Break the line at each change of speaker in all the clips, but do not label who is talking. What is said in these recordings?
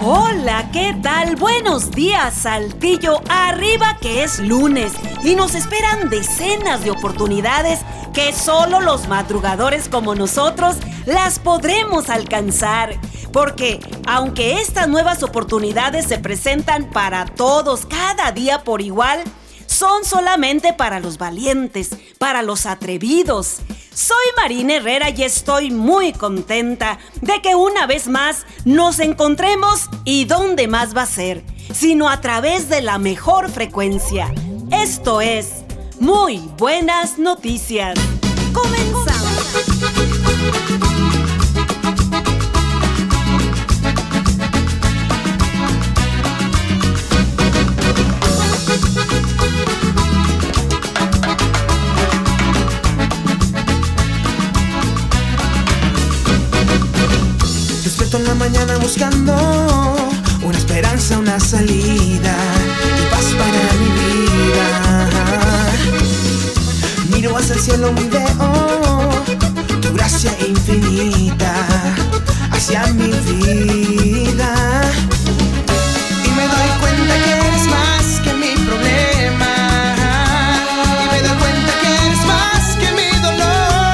Hola, ¿qué tal? Buenos días, Saltillo. Arriba que es lunes y nos esperan decenas de oportunidades que solo los madrugadores como nosotros las podremos alcanzar. Porque aunque estas nuevas oportunidades se presentan para todos cada día por igual, son solamente para los valientes, para los atrevidos. Soy Marina Herrera y estoy muy contenta de que una vez más nos encontremos. ¿Y dónde más va a ser? Sino a través de la mejor frecuencia. Esto es Muy Buenas Noticias. ¡Comenzamos!
Despierto en la mañana buscando una esperanza, una salida y paz para mi vida. Miro hacia el cielo y veo tu gracia infinita hacia mi vida. Y me doy cuenta que eres más que mi problema. Y me doy cuenta que eres más que mi dolor.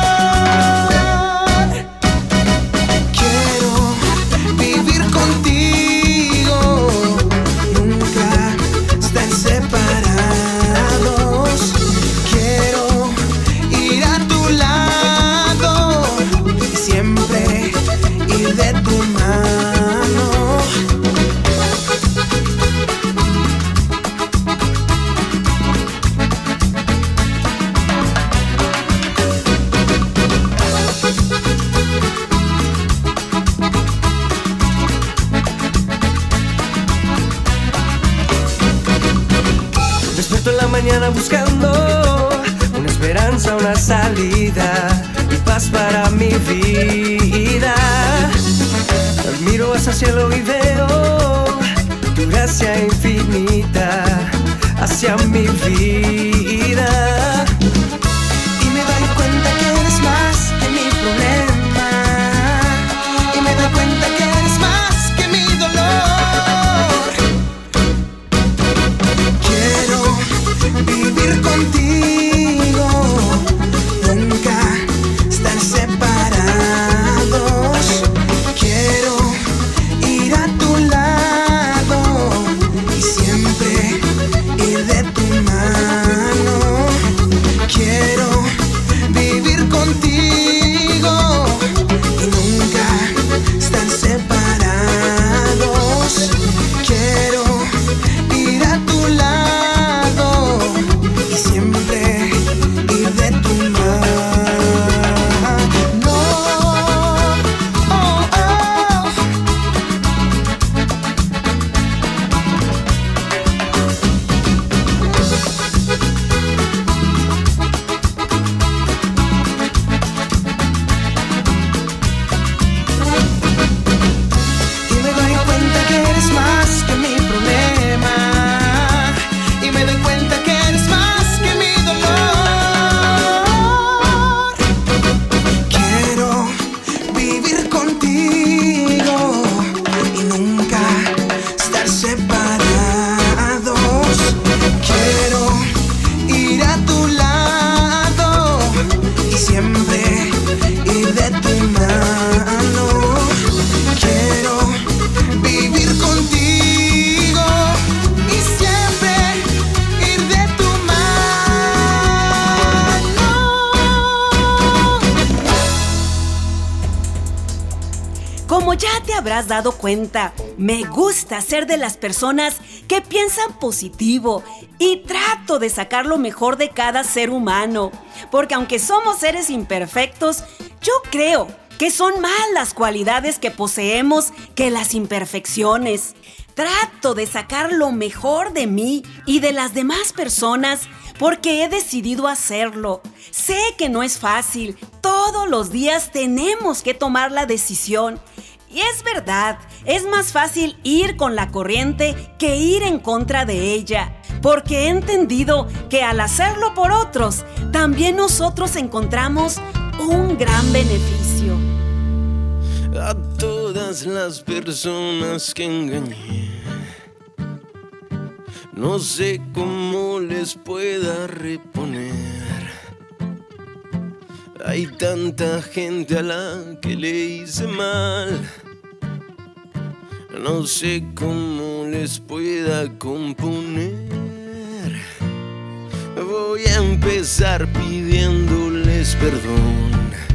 Mañana buscando una esperanza, una salida y paz para mi vida. Miro hacia el cielo y veo tu gracia infinita hacia mi vida. Y me doy cuenta que eres más que mi problema. Y me doy cuenta que eres más que mi dolor. Quiero vivir contigo, nunca estar separados. Quiero ir a tu lado y siempre ir de tu mano. Quiero vivir contigo y nunca estar separados. Quiero ir a tu lado y siempre ir de tu mano. Oh, oh. Y me doy cuenta que eres más que mi problema. Y me doy cuenta que eres más que mi dolor. Quiero vivir contigo y nunca estar separados. Quiero ir a tu lado y siempre ir de tu mano. Quiero vivir contigo y siempre ir de tu mano.
Como ya te habrás dado cuenta, me gusta ser de las personas que piensan positivo y trato de sacar lo mejor de cada ser humano. Porque aunque somos seres imperfectos, yo creo que son más las cualidades que poseemos que las imperfecciones. Trato de sacar lo mejor de mí y de las demás personas porque he decidido hacerlo. Sé que no es fácil. Todos los días tenemos que tomar la decisión. Y es verdad, es más fácil ir con la corriente que ir en contra de ella. Porque he entendido que al hacerlo por otros, también nosotros encontramos un gran beneficio.
A todas
todas las personas que engañé. No sé cómo les pueda reponer. Hay tanta gente a la que le hice mal. No sé cómo les pueda componer. Voy a empezar pidiéndoles perdón.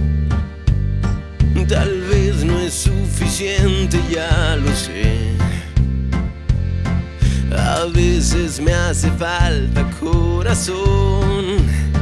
Tal vez no es suficiente, ya lo sé. A veces me hace falta corazón.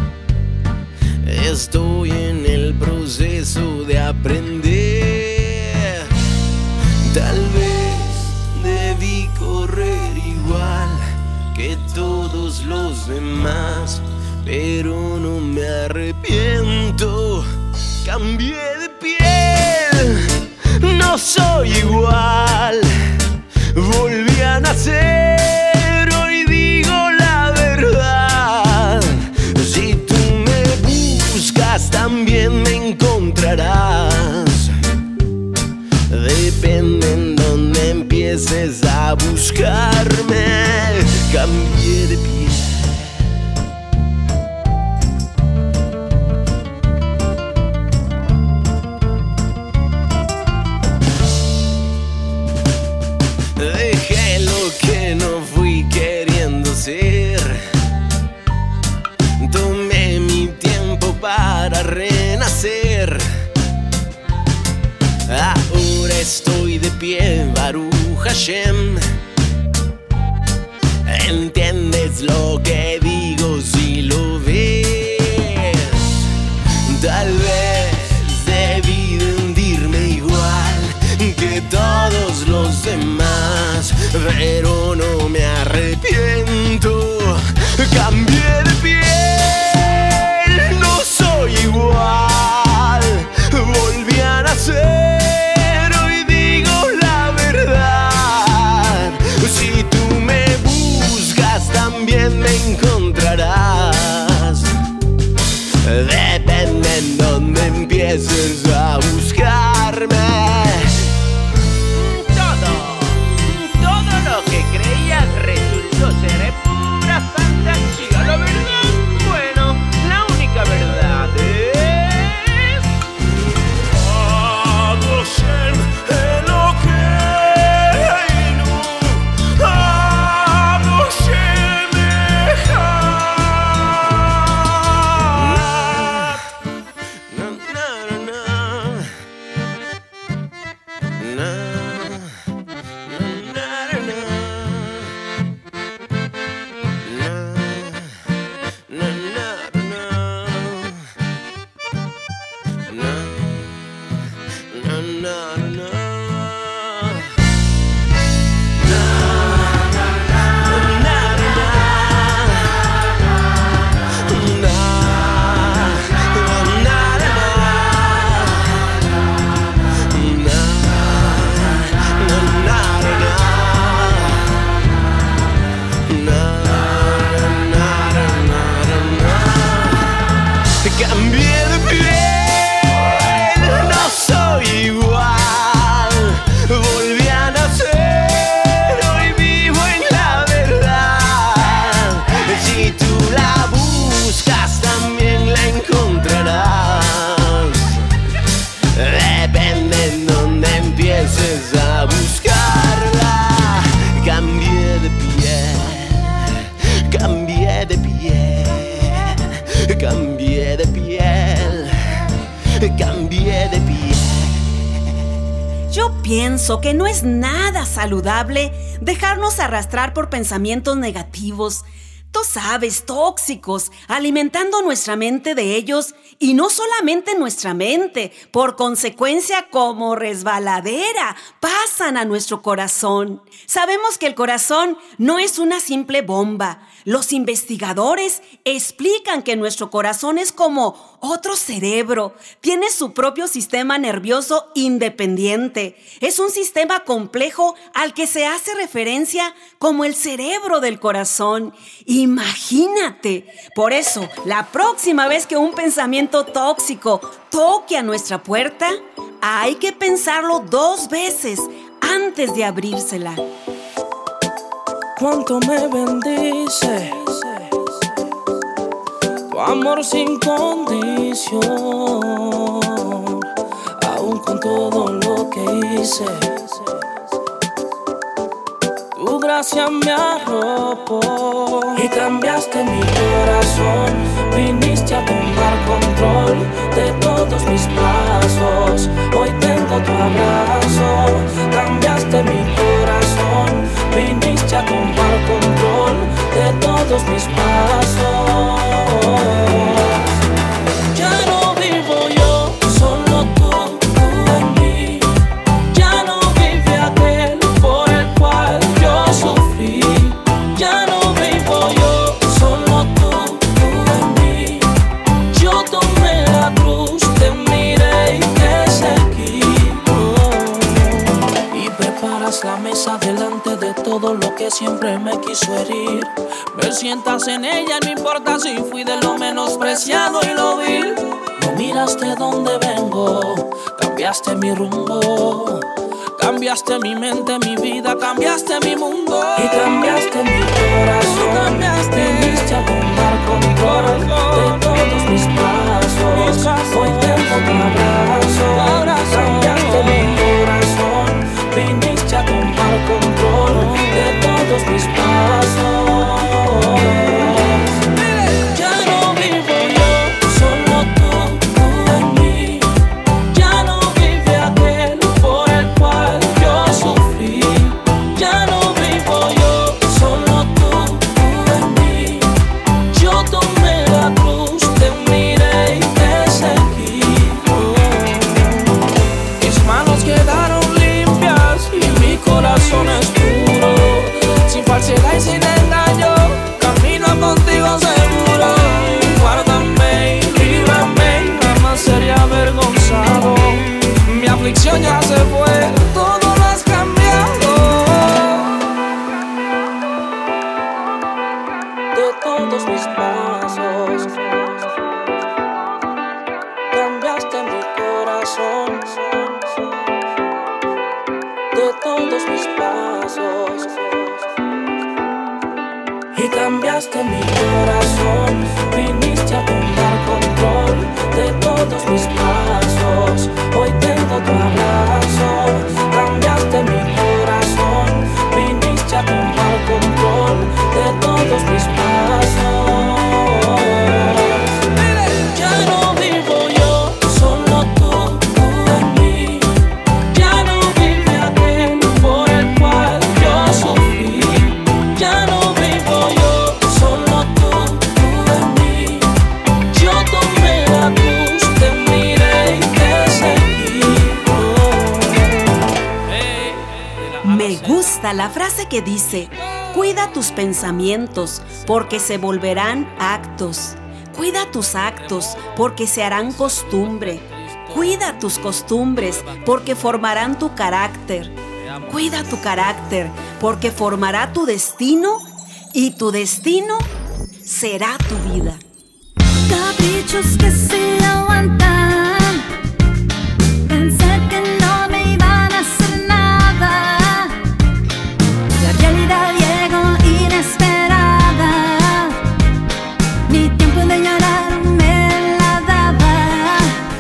Estoy en el proceso de aprender. Tal vez debí correr igual que todos los demás, pero no me arrepiento. Cambié de piel, no soy igual. Volví a nacer, hoy digo la verdad. Si tú me buscas, también me encontrarás. Depende en dónde empieces a buscarme. Cambié de piel. Dejé lo que no fui queriendo ser. Tomé mi tiempo para renacer. Ahora estoy de pie, Baruch Hashem. ¿Entiendes lo que digo si lo ves? Tal vez debí de hundirme igual que todos los demás, pero no me arrepiento. Cambié de piel, no soy igual. Volví a nacer, hoy digo la verdad. Si tú me buscas, también me encontrarás. Depende en dónde empieces a buscarme. Todo lo que creías resultó ser pura fantasía. La verdad, bueno, la única verdad es Adoshem Elokeinu, Adoshem Echad. Na na na na. Cambié de piel, no soy igual. Volví a nacer, hoy vivo en la verdad. Si tú la buscas, también la encontrarás. Depende en dónde empieces a buscarla. Cambié de piel, cambié de piel, cambié de piel, cambié de piel.
Yo pienso que no es nada saludable dejarnos arrastrar por pensamientos negativos. Tú sabes, tóxicos, alimentando nuestra mente de ellos, y no solamente nuestra mente, por consecuencia como resbaladera, pasan a nuestro corazón. Sabemos que el corazón no es una simple bomba. Los investigadores explican que nuestro corazón es como otro cerebro. Tiene su propio sistema nervioso independiente. Es un sistema complejo al que se hace referencia como el cerebro del corazón. Imagínate. Por eso, la próxima vez que un pensamiento tóxico toque a nuestra puerta, hay que pensarlo 2 veces antes de abrírsela.
Cuánto me bendice tu amor sin condición, aún con todo lo que hice. Tu gracia me arropó y cambiaste mi corazón. Viniste a tomar control de todos mis pasos. Hoy tengo tu abrazo. Cambiaste mi corazón. Viniste a tomar control de todos mis pasos. Ya no vivo yo, solo tú en mí. Ya no vive aquel por el cual yo sufrí. Ya no vivo yo, solo tú en mí. Yo tomé la cruz, te miré y te seguí. Y preparas la mesa delante de todo lo que siempre me quiso herir. Me sientas en ella, no importa si fui de lo menospreciado y lo vil. No miraste dónde vengo, cambiaste mi rumbo. Cambiaste mi mente, mi vida, cambiaste mi mundo. Y cambiaste mi corazón. Viniste a tomar control de todos mis pasos. Hoy tengo tu abrazo. Cambiaste mi corazón. Viniste a tomar control de todos mis pasos. Ya no vivo yo, solo tú en mí. Ya no vive aquel por el cual yo sufrí. Ya no vivo yo, solo tú en mí. Yo tomé la cruz, te miré y te seguí. Mis manos quedaron limpias y mi corazón es puro. Sin falsedad y sin engaño, camino contigo seguro. Guárdame y líbrame, jamás sería avergonzado. Mi aflicción ya se fue, todo lo has cambiado. De todos mis pasos, cambiaste mi corazón. De todos mis pasos, y cambiaste mi corazón. Viniste a tomar control de todos mis pasos. Hoy tengo tu abrazo. Cambiaste mi corazón. Viniste a tomar control de todos mis pasos. Ya no vivo yo, solo tú en mí. Ya no vive aquel por el cual yo sufrí. Ya no vivo yo, solo tú en mí. Yo tomé la cruz, te miré y te seguí.
Me gusta la frase que dice: cuida tus pensamientos porque se volverán actos. Cuida tus actos porque se harán costumbre. Cuida tus costumbres porque formarán tu carácter. Cuida tu carácter porque formará tu destino y tu destino será tu vida.
Caprichos que se aguantan. Pensé que no me iban a hacer nada. La realidad llegó inesperada. Mi tiempo de llorar me la daba.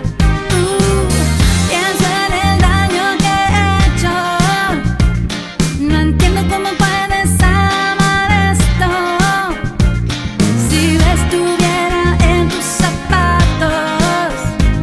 Pienso en el daño que he hecho. No entiendo cómo puedes amar esto. Si estuviera en tus zapatos,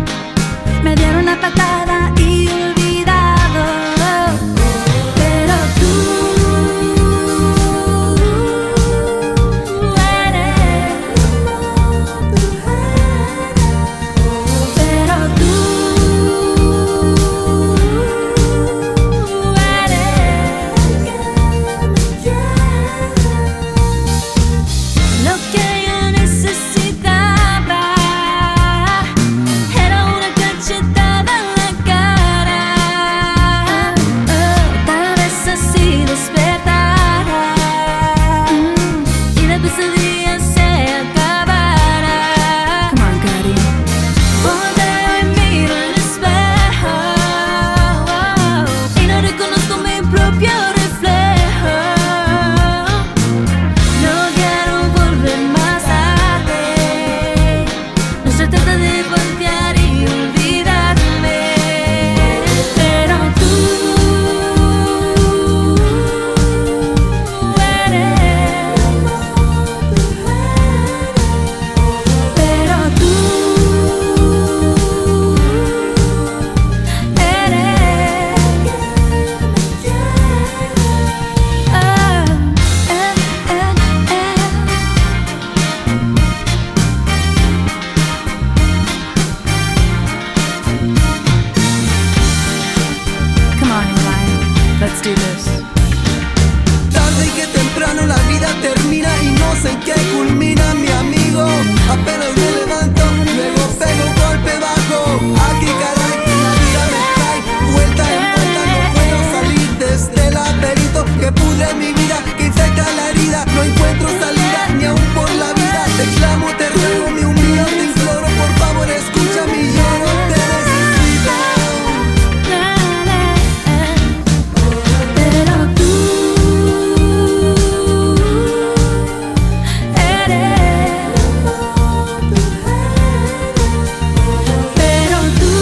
diles.
Tarde y que temprano la vida termina y no sé en qué culmina, mi amigo. Apenas me levanto, luego pego golpe bajo. Aquí caray, la vida me trae vuelta en vuelta. No puedo salir de este laberinto que pudre mi vida, que infecta la herida. No encuentro salida ni aún por la vida. Te clamo, te ruego, me humillo, te imploro, por favor escucha mi lloro. Te necesito.
Pero tú eres, pero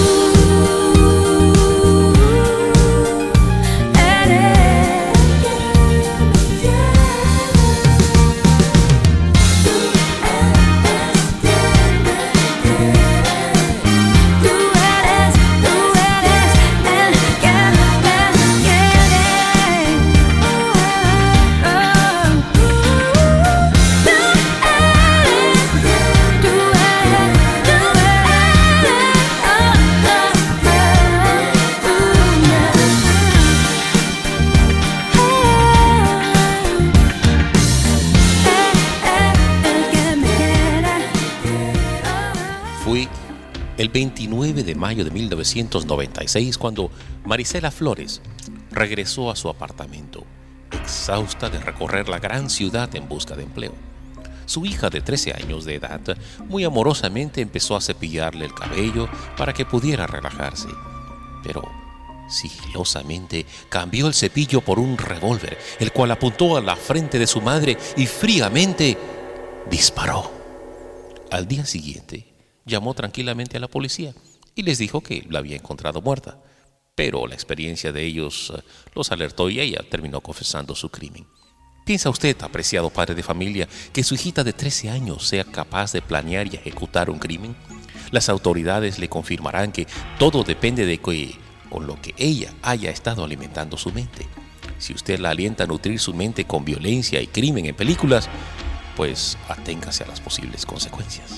Fue el 29 de mayo de 1996 cuando Marisela Flores regresó a su apartamento, exhausta de recorrer la gran ciudad en busca de empleo. Su hija de 13 años de edad muy amorosamente empezó a cepillarle el cabello para que pudiera relajarse, pero sigilosamente cambió el cepillo por un revólver, el cual apuntó a la frente de su madre y fríamente disparó. Al día siguiente, llamó tranquilamente a la policía y les dijo que la había encontrado muerta, pero la experiencia de ellos los alertó y ella terminó confesando su crimen. ¿Piensa usted, apreciado padre de familia, que su hijita de 13 años sea capaz de planear y ejecutar un crimen? Las autoridades le confirmarán que todo depende de con lo que ella haya estado alimentando su mente. Si usted la alienta a nutrir su mente con violencia y crimen en películas, pues aténgase a las posibles consecuencias.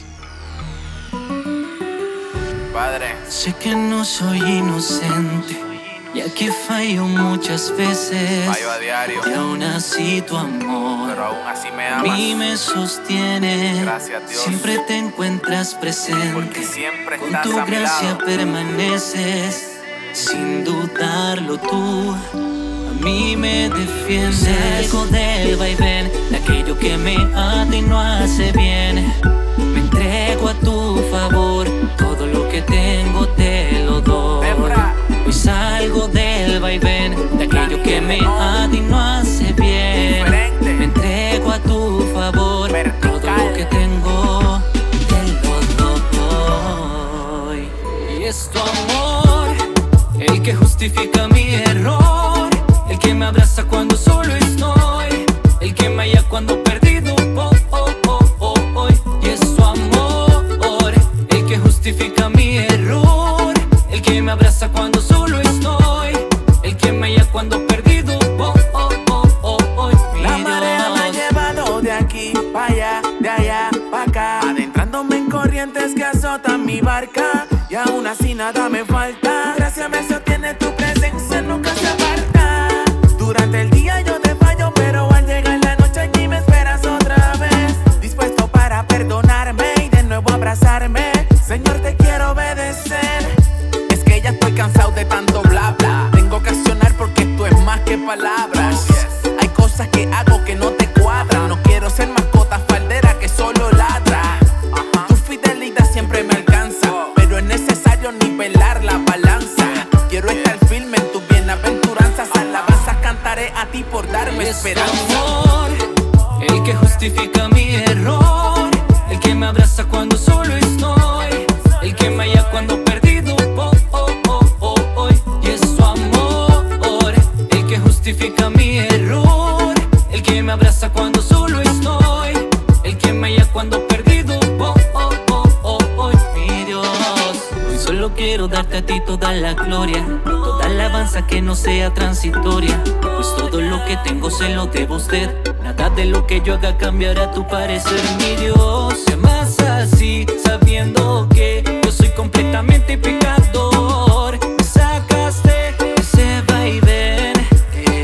Padre, sé que no soy inocente, ya que fallo muchas veces.
Fallo a diario.
Y aún así tu amor,
pero aún así me
a
amas.
mí me sostiene.
Gracias, Dios.
Siempre te encuentras presente,
Porque siempre
con
estás
tu
a mi
gracia
lado.
permaneces. Sin dudarlo tú a mí me defiendes. Salgo del vaivén de aquello que me ata y no hace bien. Me entrego a tu favor, todo lo que tengo te lo doy. Hoy salgo del vaivén de aquello que me ata y no hace bien. Me entrego a tu favor, todo lo que tengo te lo doy. Y es tu amor el que justifica mi error, el que me abraza cuando solo estoy, el que me halla cuando perdido voy. Y es su amor el que justifica mi error, el que me abraza cuando solo estoy, el que me halla cuando perdido voy.
La marea me ha llevado de aquí para allá, de allá para acá, adentrándome en corrientes que azotan mi barca, y aún así nada me falta. Gracias me sostiene tu presencia, nunca se aparta. Durante el día yo te fallo, pero al llegar la noche aquí me esperas otra vez, dispuesto para perdonarme y de nuevo abrazarme. Señor, te quiero obedecer. Es que ya estoy cansado de tanto bla bla. Tengo que accionar porque esto es más que palabras. Hay cosas que hago que no te cuadran. No quiero ser mascota faldera que solo ladra. Tu fidelidad siempre me alcanza, pero es necesario nivelar la balanza. Quiero estar firme en tus bienaventuranzas. Alabanzas cantaré a ti por darme esperanza.
Amor, el que justifica mi error, el que me abraza cuando solo estoy, el que me halla cuando perdido voy. Y es su amor el que justifica mi error, el que me abraza cuando solo estoy, el que me halla cuando perdido voy. Mi Dios, hoy solo quiero darte a ti toda la gloria, toda alabanza que no sea transitoria, pues todo lo que tengo se lo debo a usted. Nada de lo que yo haga cambiará tu parecer, mi Dios. Me amas así, sabiendo que yo soy completamente pecador. Me sacaste ese vaivén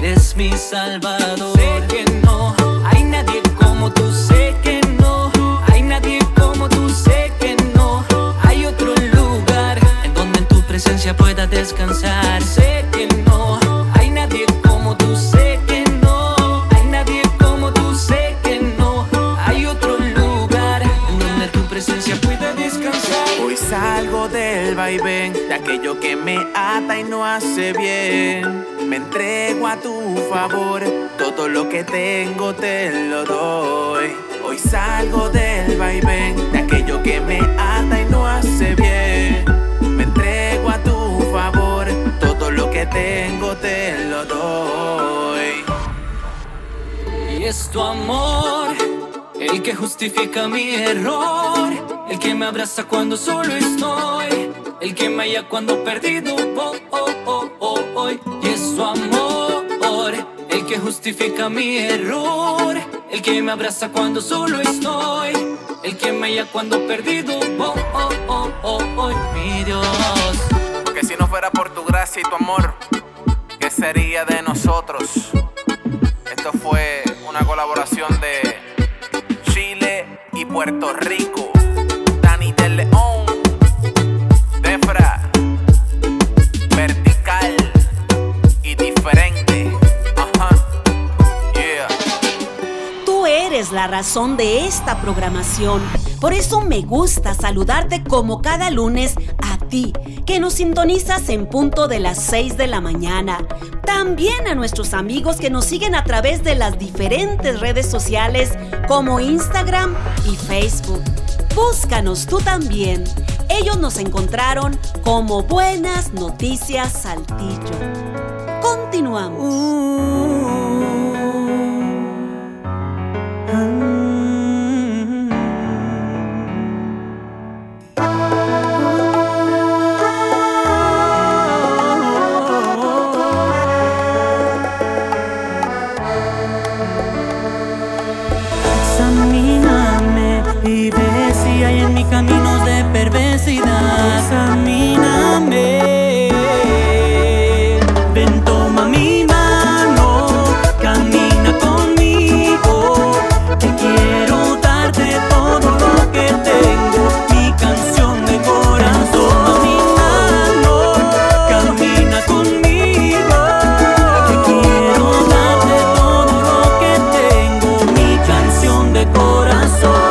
aquello que me ata y no hace bien. Me entrego a tu favor, todo lo que tengo te lo doy. Hoy salgo del vaivén de aquello que me ata y no hace bien. Me entrego a tu favor, todo lo que tengo te lo doy.
Y es tu amor el que justifica mi error, el que me abraza cuando solo estoy, el que me halla cuando perdido voy. Y es tu amor el que justifica mi error, el que me abraza cuando solo estoy, el que me halla cuando perdido voy. Mi Dios.
Porque si no fuera por tu gracia y tu amor, ¿qué sería de nosotros? Esto fue una colaboración de Chile y Puerto Rico. Dani de León, Defra, vertical y diferente. Ajá, yeah.
Tú eres la razón de esta programación. Por eso me gusta saludarte como cada lunes a ti, que nos sintonizas en punto de las 6 de la mañana. También a nuestros amigos que nos siguen a través de las diferentes redes sociales como Instagram y Facebook. Búscanos tú también. Ellos nos encontraron como Buenas Noticias Saltillo. Continuamos.
Examíname y ve si hay en mi caminos de perversidad. Examíname. Ven, toma mi mano, camina conmigo, que quiero darte todo lo que tengo, mi canción de corazón. Toma mi mano, camina conmigo, que quiero darte todo lo que tengo, mi canción de corazón.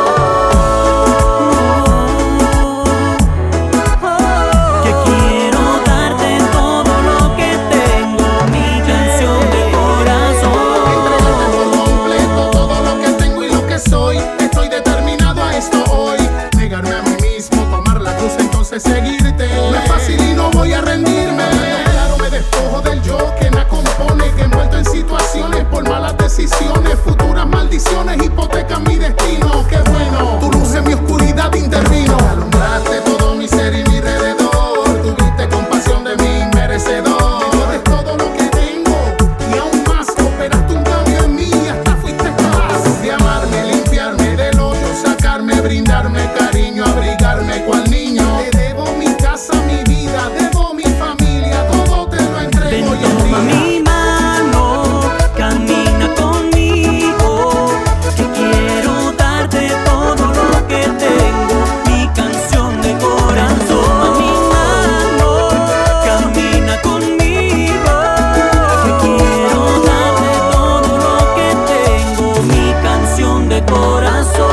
Que quiero darte todo lo que tengo, mi canción de corazón.
Entregarte por completo todo lo que tengo y lo que soy. Estoy determinado a esto hoy. Negarme a mí mismo, tomar la cruz, entonces seguirte. No es fácil y no voy a rendirme. Claro, me despojo del yo que me compone, que envuelto en situaciones por malas decisiones, futuras maldiciones hipotecan mi destino. Qué bueno, tu luz en mi oscuridad intervino. Alumbraste todo mi ser y mi alrededor. Tuviste compasión de mí, merecedor. Eres todo lo que tengo y aún más. Operaste un cambio en mí y hasta fuiste capaz de amarme, limpiarme del hoyo, sacarme, brindarme cariño, abrigarme cual niño. Te debo mi casa, mi vida, debo mi familia, todo te lo entrego.
Ven,
hoy en
toma
día.
mi mano, camina conmigo, que quiero darte todo lo que tengo, mi canción de corazón. Toma mi mano, camina conmigo, que quiero darte todo lo que tengo, mi canción de corazón.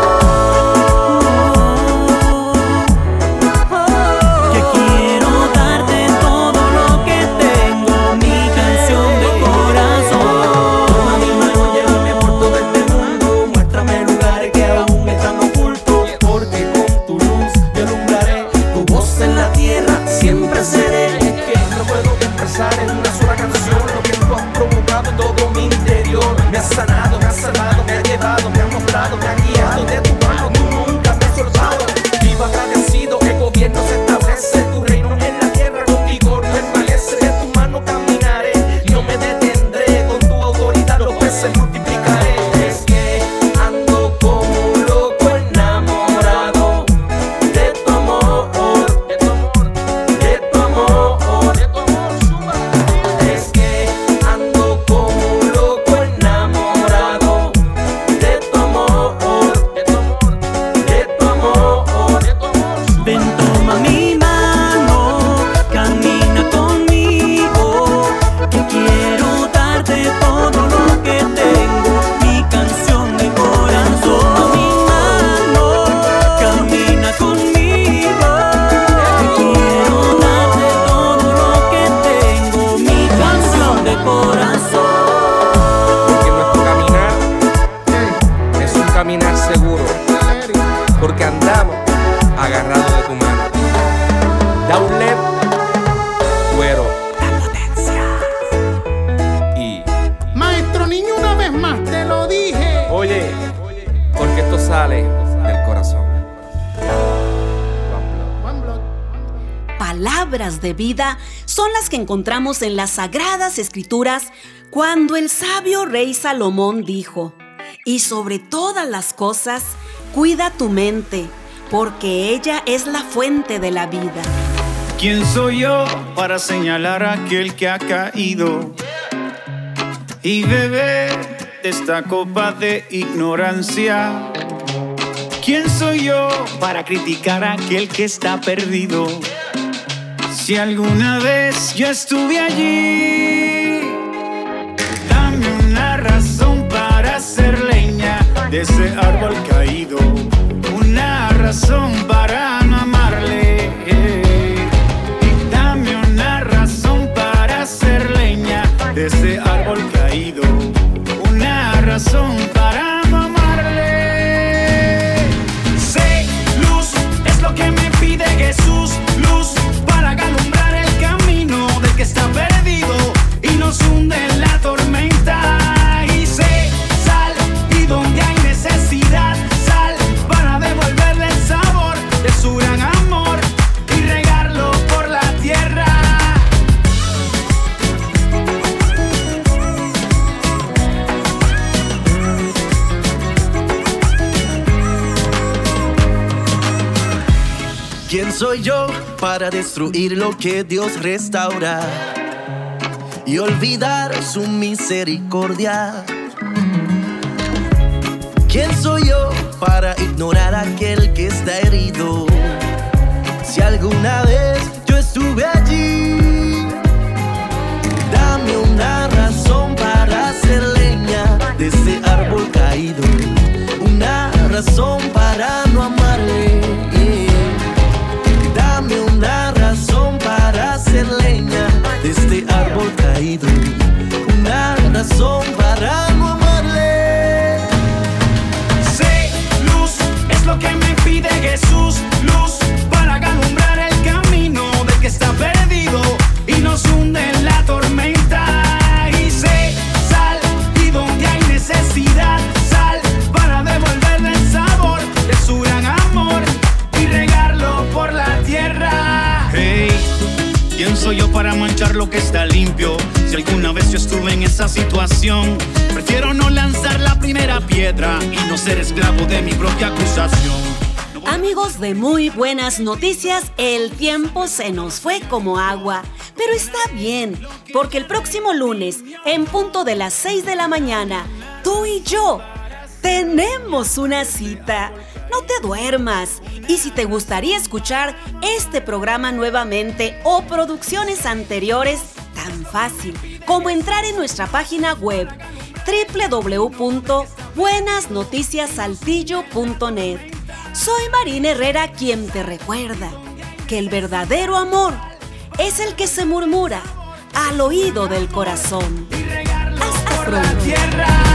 Que quiero darte todo lo que tengo, mi canción de corazón. Toma mi mano, llévame por todo este mundo, muéstrame lugares que aún están ocultos, porque con tu luz yo alumbraré, tu voz en la tierra siempre seré. Es que no puedo expresar en una sola canción lo que tú has provocado en todo mi interior. Me has sanado, me has salvado, me has llevado, me has mostrado, me has guiado. De tu mano tú nunca me has soltado. Vivo agradecido, el gobierno se establece, tu reino en la tierra con vigor permanece. De tu mano caminaré, yo me detendré, con tu autoridad los peces multiplicaré. Es que ando como un loco enamorado de tu amor, de tu amor, de tu amor, de tu amor. Es que ando como un loco enamorado
palabras de vida son las que encontramos en las Sagradas Escrituras cuando el sabio rey Salomón dijo: y sobre todas las cosas, cuida tu mente, porque ella es la fuente de la vida.
¿Quién soy yo para señalar a aquel que ha caído y beber de esta copa de ignorancia? ¿Quién soy yo para criticar a aquel que está perdido? Si alguna vez yo estuve allí, dame una razón para hacer leña de ese árbol caído, una razón para no amarle. Dame una razón para hacer leña de ese árbol caído, una razón para no amarle. Sé, luz, es lo que me pide Jesús, luz para alumbrar el camino del que está perdido y nos hunde en la tormenta. Y sé, sal, y donde hay necesidad, sal para devolverle el sabor de su gran amor y regarlo por la tierra.
¿Quién soy yo para destruir lo que Dios restaura y olvidar su misericordia? ¿Quién soy yo para ignorar a aquel que está herido? Si alguna vez yo estuve allí, dame una razón para hacer leña de ese árbol caído, una razón para no amarle. Dame una razón para hacer leña de este árbol caído, una razón para no amarle.
Sé, luz, es lo que me pide Jesús, luz para alumbrar el camino del que está perdido y nos hunde en la tormenta. Y sé, sal, y donde hay necesidad, sal para devolverle el sabor de su gran amor y regarlo por la tierra. Hey, ¿quién soy yo para manchar lo que está limpio? Si alguna vez yo estuve en esa situación, prefiero no lanzar la primera piedra y no ser esclavo de mi propia acusación.
Amigos de Muy Buenas Noticias, el tiempo se nos fue como agua, pero está bien, porque el próximo lunes, en punto de las 6 de la mañana, tú y yo tenemos una cita. No te duermas. Y si te gustaría escuchar este programa nuevamente o producciones anteriores, tan fácil como entrar en nuestra página web www.buenasnoticiassaltillo.net. Soy Marina Herrera, quien te recuerda que el verdadero amor es el que se murmura al oído del corazón. Hasta pronto.